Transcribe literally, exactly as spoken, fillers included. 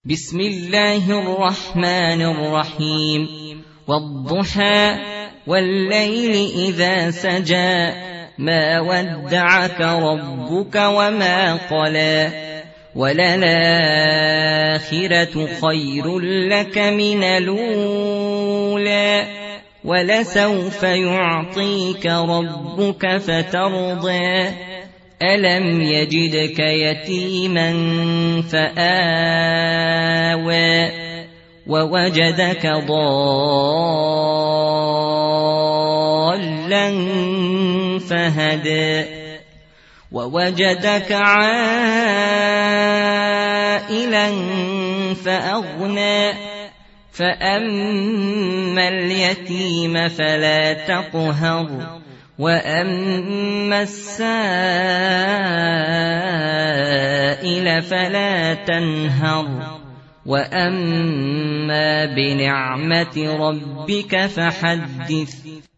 بسم الله الرحمن الرحيم والضحى والليل إذا سجى ما ودعك ربك وما قلى وللآخرة خير لك من الأولى ولسوف يعطيك ربك فترضى ألم يجدك يتيما فآوى ووجدك ضالا فهدى ووجدك عائلا فأغنى فأما اليتيم فلا تقهر وأما السائل فلا تنهر وأما بنعمة ربك فحدث.